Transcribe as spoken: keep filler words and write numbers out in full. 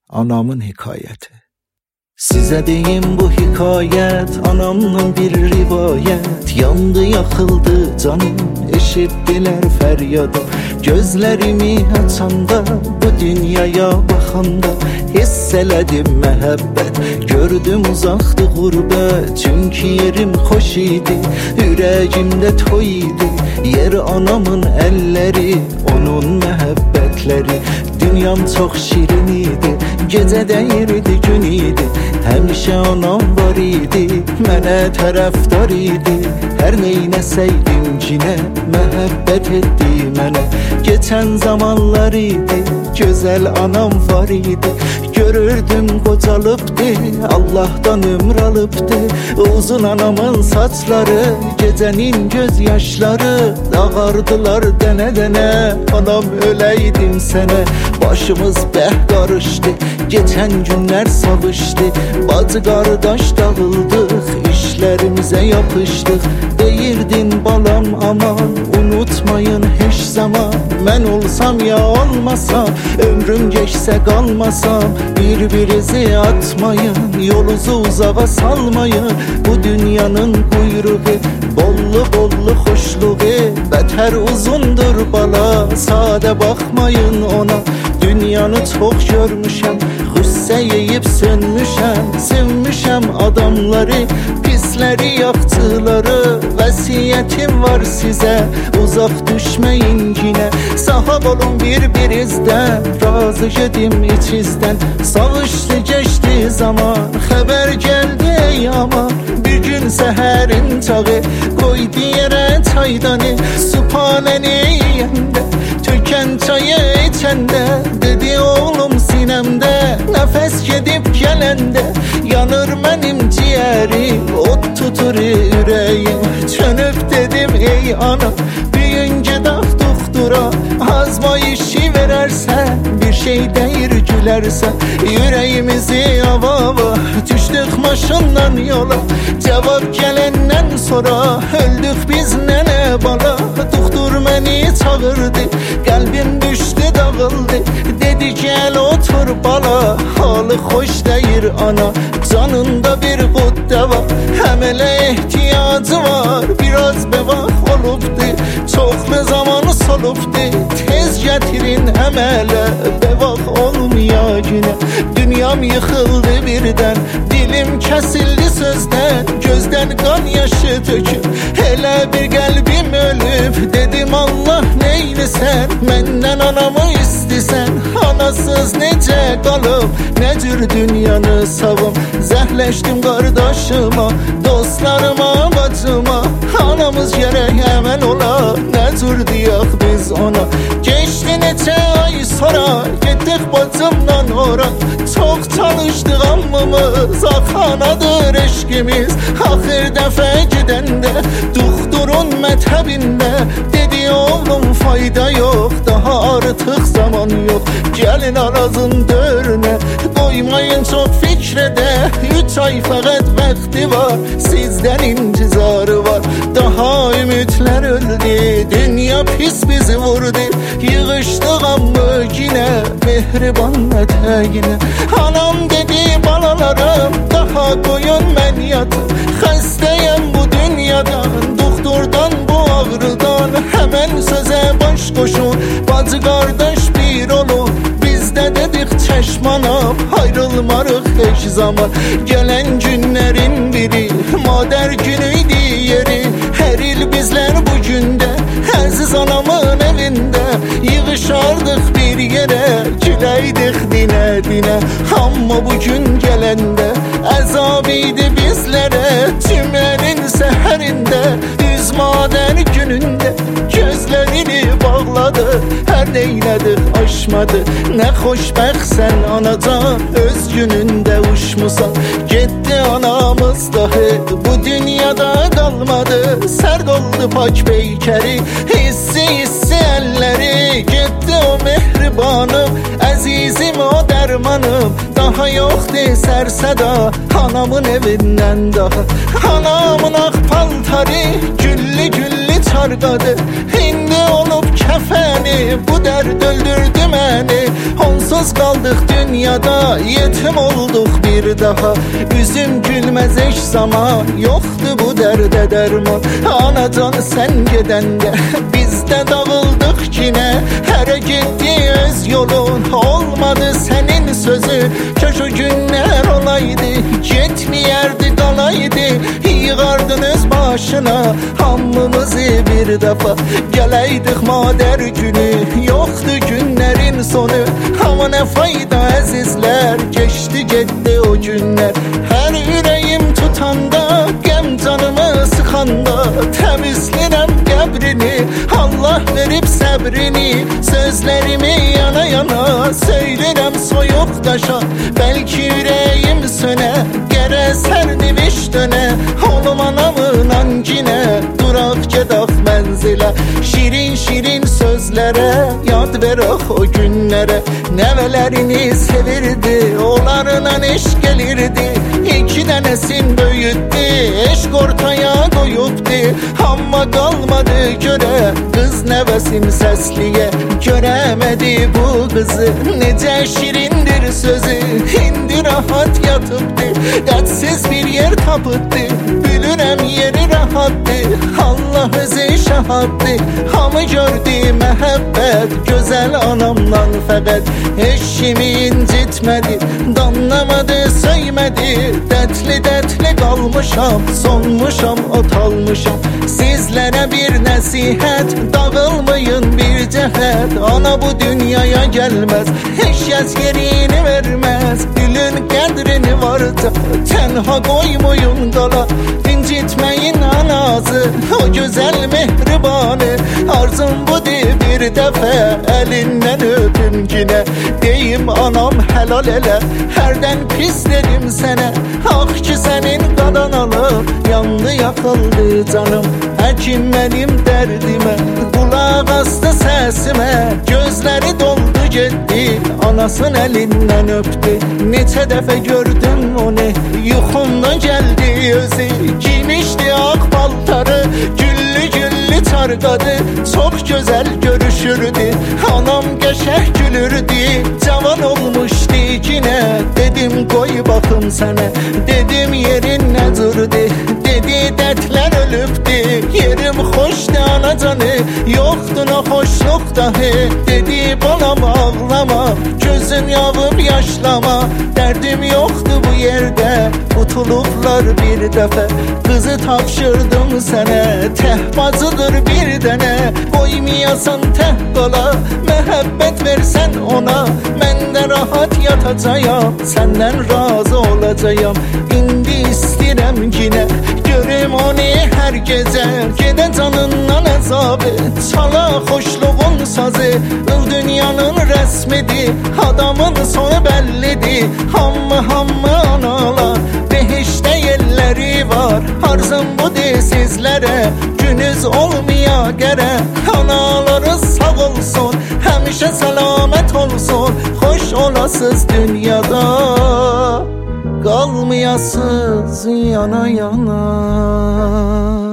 Anamın hikayeti. Size deyim bu hikayet, anamdan bir rivayet. Yandı yakıldı canım, eşittiler feryadım. Gözlerimi açanda, bu dünyaya bakanda hisseledim mehabbet. Gördüm uzaktı gurbet, çünkü yerim hoş idi. Yüreğimde toy idi, yer anamın elleri, onun mehabbetleri. Dünyam çok şirin idi, gece değirdi gün idi. Həmişə anam var idi, mənə tərəfdar idi. Hər neynəsəydim cinə, məhəbbət etdi mənə. Geçən zamanlar idi, gözəl anam var idi. Görürdüm qocalıbdı, Allah'tan ömür alıbdı. Uzun anamın saçları, gecenin gözyaşları. Ağardılar dene dene, anam öleydim sənə. Başımız bəh qarışdı, geçen günler savışdı. Bacı qardaş dağıldıq, işlerimize yapıştık. Deyirdin balam aman, unutmayın hiç zaman. Mən olsam ya olmasam, ömrüm geçse kalmasam. Birbirinizi atmayın, yolunuzu uzağa salmayın. Bu dünyanın kuyruğu, bollu bollu hoşluğu. Beter uzundur bala, sade bakmayın ona. Dünyanı çok görmüşəm, xüssə yeyib sönmüşəm. Sevmişəm adamları, pisləri, yaxçıları. Vəsiyyətim var sizə, uzaq düşməyin yine. Sahab olun bir-birinizdən, razı gedim içizdən. Sağışdı geçti zaman, xəbər gəldi ey aman. Bir gün səhərin çağı, qoydu yerə çaydanı. Sübhanəni yeyəndə, tökən çayı içəndə. Dedi oğlum sinemdə, nəfəs gedib gələndə. Yanır mənim ciğerim, ot tutur ürəyim. Çönüb dedim ey ana, büyün gedək doktora. Azma işi verərsən, bir şey deyir gülərsən. Yüreğimizi avava, düşdük maşından yola. Cevap gələndən sonra, öldük biz nənə bala. Doktor məni çağırdı, qəlbim düşdü dağıldı. Dedi gel otur bala, halı hoş deyir ana. Canında bir quddə var, həmələ ehtiyacı var. Biraz bevaq olubdu, çoxlu zamanı solubdu. Tez getirin əmələ, bevaq olmaya günə. Dünyam yıxıldı birdən, dilim kəsildi sözdən. Gözdən qan yaşı töküb, elə bir qəlbim ölüb. Dedim Allah neylisən, məndən anamı istisən. Anasız necə qalıb, nə cür dünyanı savım. Zəhləşdim qardaşıma, dostlarıma, bacıma. Anamız gərək həmən ola, nə cür deyək biz ona. Geçti neçə ay sonra, getdik bacımdan ora. Çox çalışdıq ammımız, axanadır eşkimiz. Axır dəfə gedəndə, doktorun mətəbində. Dedi oğlum fayda yok, daha artıq zaman yok. Gəlin arazın dörünə, qoymayın çox fikrədə. Üç ay fəqət vaxtı var, sizdən intizarı var. Daha ümidlər öldü, dünya pis bizi vurdu. Yığışdıq ammı yine, mehriban ətəyinə. Anam dedi balalarım, daha qoyun mən yatım. Xəstəyəm bu dünyadan, doktordan bu ağrıdan. Həmən sözə baş qoşun, bacı qardaş bir olun. Bizdə dedik çeşmanam, ayrılmarıq heç zaman. Gələn günlərin biri, madər günüydü yeri. Hər il bizlər bu gündə, əziz anamın evində. Yığışardıq bir yerə, güləydik dinə dinə. Amma bu gün gələndə, əzab idi bizlərə. Cümlənin səhərində, üz madər günündə. Gözlərini bağladı, hər neynədir aşmadı. Nə xoşbəxtsən anacan, öz günündə uçmusan. Getdi anamız dahi, bu dünyada qalmadı. Sərd oldu pak beykəri, hissi hissi əlləri. Getdi o mehribanım, əzizim o dərmanım. Daha yoxdur sərsəda, anamın evindən daha. Anamın ağ paltarı, güllü güllü çarqadı. İndi olub kəfəni, bu dərd öldürdü məni. Onsuz Yalnız kaldık dünyada, yetim olduk bir daha. Üzüm gülmez eş zaman, yoktu bu derde derman. Anacan sen gedende biz de dağıldık yine. Her gitti öz yolun, olmadı senin sözü. Köşü günler olaydı, yetmeyerdi kalaydı. Yığardınız başına hamımızı bir defa. Geleydik mader günü, yoktu günlerin sonu. Ama ne fayda azizler, geçti gitti o günler. Her yüreğim tutanda, gem canımı sıkanda, temizlerim kabrini, Allah verip sabrini. Sözlerimi yana yana söylerim soyuq daşa. Belki yüreğim söne, gere serdiviş döne. Oğlum anamın ancine, durak gedak menzile. Şirin şirin sözlere, yad verək o günlere. Nevelerini sevirdi, onlarla eşk gelirdi. İki tanesin böyüttü, eşk ortaya koyuptu. Ama kalmadı göre, kız nevesin sesliye. Göremedi bu kızı, nece şirindir sözü. İndi rahat yatıptı, dertsiz bir yer tapıttı. Bilirəm yeri rahattı, Allah özü şahattı. Hamı gördü mehabbet, güzel anamdan fəqət. Eşimi incitmedi, danlamadı söymedi. Dertli dertli kalmışam, sonmuşam ot almışam. Sizlere bir nasihat, dağılmayın bir cehet. Ana bu dünyaya gelmez, eşyaz yerini vermez. Gülün kadrini varsa, tenha koymayın kala. İncitmeyin anası, o güzel mehribanı. Arzum budur bir defa, elinden öpüm yine. Deyim anam helal ele, herden pis dedim sene. Ah ki senin kadan alıp, yandı yakıldı canım. Hekim benim derdime, kulak astı sesime. Gözleri doldu gitti, anasın elinden öptü. Neçe defa gördüm onu, yuxumda geldi özü. Giymişti ak paltarı, güllü güllü tarqadı. Çok güzel görüşürdü, anam qəşəng gülürdü. Cavan olmuşdu yine, dedim koy bakım sana. Dedim yerin nedirdi, dedi dertler ölüptü. Yerim hoşdu anacanı, yoktu ne hoşluk dahi. Dedi balam ağlama, gözün yağıp yaşlama. Derdim yoktu bu yerde, tutulublar bir defa. Kızı tapşırdım sana, tehbazıdır bir dene. Koymayasan teh qala, mehabbet versen ona. Ben de rahat yatacağım, senden razı olacağım. İndi istirem yine, görüm onu her gece. Gede canından azabı, çala hoşluğun sazı. Il dünyanın resmidi, adamın sonu bellidir. Hamma hamma analar, behişte yerleri var. Arzum budur sizlere, günüz olmaya gere. Analarınız sağ olsun, həmişə selamet olsun. Hoş olasız dünyada, kalmayasız yana yana.